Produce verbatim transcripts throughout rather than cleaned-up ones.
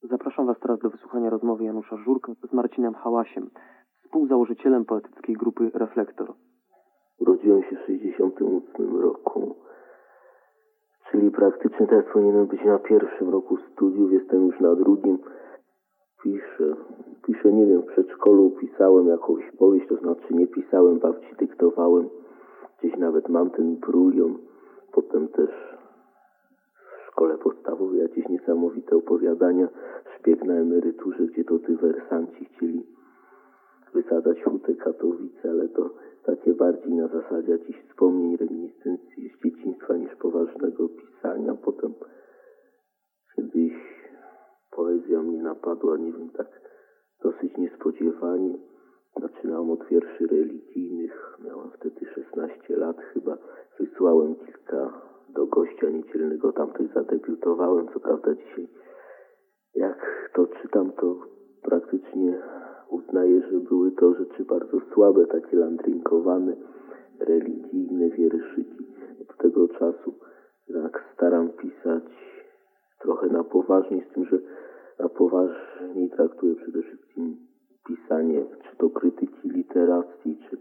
Zapraszam Was teraz do wysłuchania rozmowy Janusza Żurka z Marcinem Hałasiem, współzałożycielem poetyckiej grupy Reflektor. Urodziłem się w sześćdziesiątym ósmym roku, czyli praktycznie teraz powinienem być na pierwszym roku studiów, jestem już na drugim. Piszę, piszę, nie wiem, w przedszkolu pisałem jakąś powieść, to znaczy nie pisałem, babci dyktowałem. Gdzieś nawet mam ten brulion. Potem też w szkole podstawowej jakieś niesamowite opowiadania. Szpieg na emeryturze, gdzie to dywersanci chcieli wysadzać Hutę Katowice, ale to takie bardziej na zasadzie jakichś wspomnień, reminiscencji z dzieciństwa niż poważnego pisania. Potem kiedyś poezja mnie napadła, nie wiem, tak dosyć niespodziewanie. Zaczynałem od wierszy religijnych, miałem wtedy szesnaście lat chyba. Wysłałem kilka do gościa niedzielnego, tam też zadebiutowałem. Co prawda dzisiaj, jak to czytam, to praktycznie uznaję, że były to rzeczy bardzo słabe, takie landrynkowane, religijne wierszyki. Od tego czasu tak staram pisać trochę na poważnie, z tym, że na poważniej traktuję przede wszystkim pisanie, czy to krytyki literackiej, czy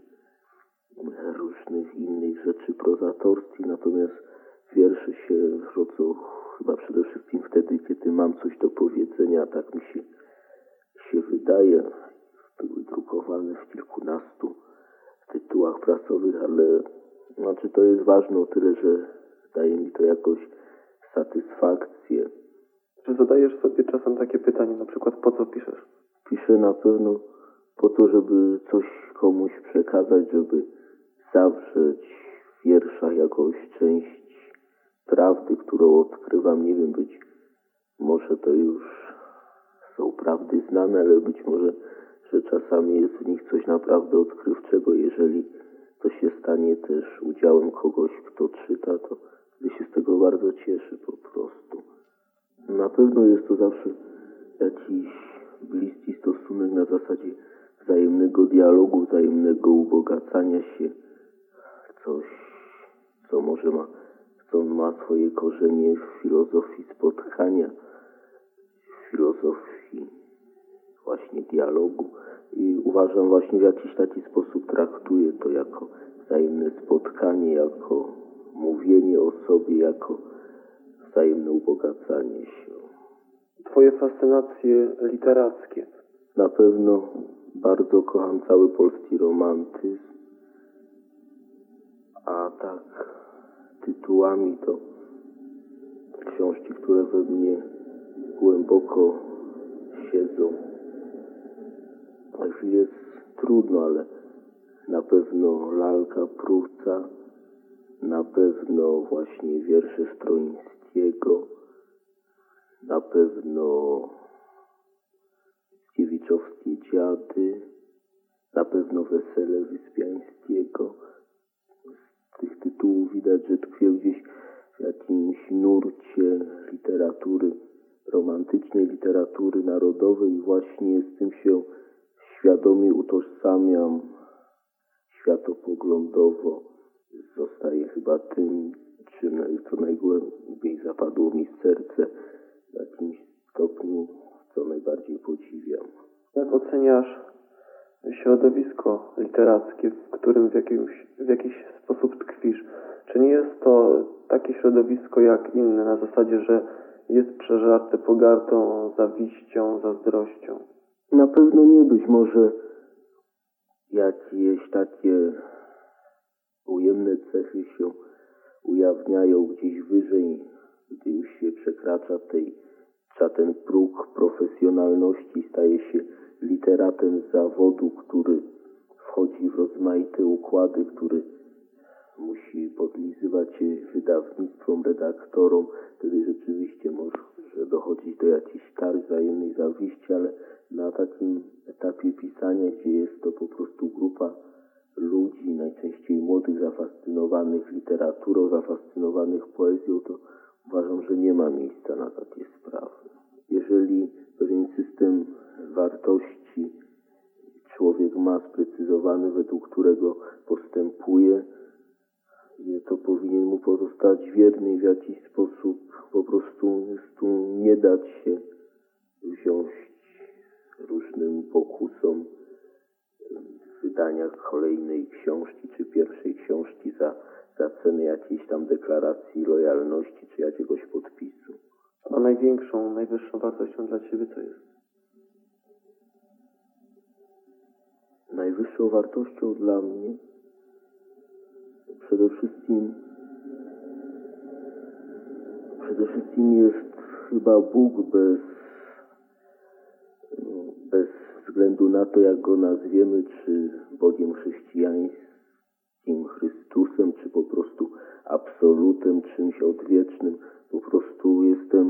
różnych innych rzeczy prozatorskich, natomiast wiersze się rodzą chyba przede wszystkim wtedy, kiedy mam coś do powiedzenia, tak mi się, się wydaje. Były drukowane w kilkunastu tytułach prasowych, ale znaczy to jest ważne o tyle, że daje mi to jakoś satysfakcję. Czy zadajesz sobie czasem takie pytanie, na przykład po co piszesz? Piszę na pewno po to, żeby coś komuś przekazać, żeby zawrzeć w wierszach jakąś część prawdy, którą odkrywam. Nie wiem, być może to już są prawdy znane, ale być może, że czasami jest w nich coś naprawdę odkrywczego. Jeżeli to się stanie też udziałem kogoś, kto czyta, to wtedy się z tego bardzo cieszę po prostu. Na pewno jest to zawsze jakiś bliski stosunek na zasadzie wzajemnego dialogu, wzajemnego ubogacania się. Coś, co może ma, co ma swoje korzenie w filozofii spotkania, w filozofii właśnie dialogu. I uważam właśnie w jakiś taki sposób traktuję to jako wzajemne spotkanie, jako mówienie o sobie, jako wzajemne ubogacanie się. Twoje fascynacje literackie? Na pewno bardzo kocham cały polski romantyzm, a tak tytułami to książki, które we mnie głęboko siedzą. Już jest trudno, ale na pewno Lalka Prusa, na pewno właśnie wiersze Stroińskiego, na pewno Mickiewiczowiczowskie Dziady, na pewno Wesele Wyspiańskiego. Z tych tytułów widać, że tkwię gdzieś w jakimś nurcie literatury romantycznej, literatury narodowej i właśnie z tym się świadomie utożsamiam światopoglądowo. Zostaje chyba tym, czym co najgłębiej zapadło mi w serce, w jakimś stopniu, co najbardziej podziwiam. Jak oceniasz środowisko literackie, w którym w, jakimś, w jakiś sposób tkwisz? Czy nie jest to takie środowisko jak inne, na zasadzie, że jest przeżarte pogardą, zawiścią, zazdrością? Na pewno nie. Być może jakieś takie ujemne cechy się ujawniają gdzieś wyżej, gdy już się przekracza tej, ten próg profesjonalności, staje się literatem z zawodu, który wchodzi w rozmaite układy, który musi podlizywać się wydawnictwom, redaktorom. Wtedy rzeczywiście może dochodzić do jakichś kar, wzajemnej zawiści, ale na takim etapie pisania, gdzie jest to po prostu grupa ludzi, najczęściej młodych, zafascynowanych literaturą, zafascynowanych poezją, to uważam, że nie ma miejsca na takie sprawy. Jeżeli pewien system wartości człowiek ma sprecyzowany, według którego postępuje, to powinien mu pozostać wierny i w jakiś sposób po prostu nie dać się wydania kolejnej książki czy pierwszej książki za, za cenę jakiejś tam deklaracji lojalności czy jakiegoś podpisu. A największą, najwyższą wartością dla Ciebie co jest? Najwyższą wartością dla mnie przede wszystkim przede wszystkim jest chyba Bóg bez, bez względu na to, jak go nazwiemy, czy Bogiem chrześcijańskim, Chrystusem, czy po prostu absolutem, czymś odwiecznym. Po prostu jestem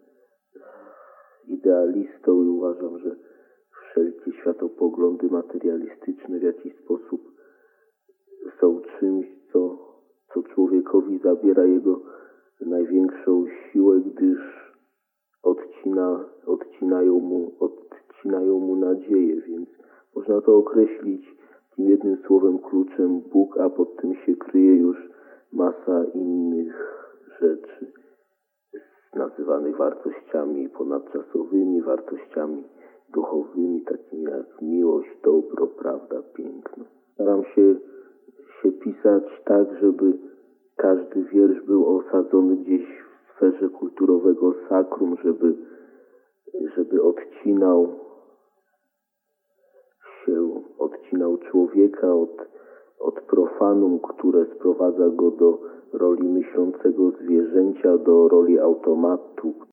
idealistą i uważam, że wszelkie światopoglądy materialistyczne w jakiś sposób są czymś, co, co człowiekowi zabiera jego największą siłę, gdyż odcina, odcinają mu, odcinają mu nadzieję, więc można to określić tym jednym słowem kluczem Bóg, a pod tym się kryje już masa innych rzeczy nazywanych wartościami ponadczasowymi, wartościami duchowymi, takimi jak miłość, dobro, prawda, piękno. Staram się, się pisać tak, żeby każdy wiersz był osadzony gdzieś w sferze kulturowego sakrum, żeby, żeby odcinał się, odcinał człowieka od, od profanum, które sprowadza go do roli myślącego zwierzęcia, do roli automatu,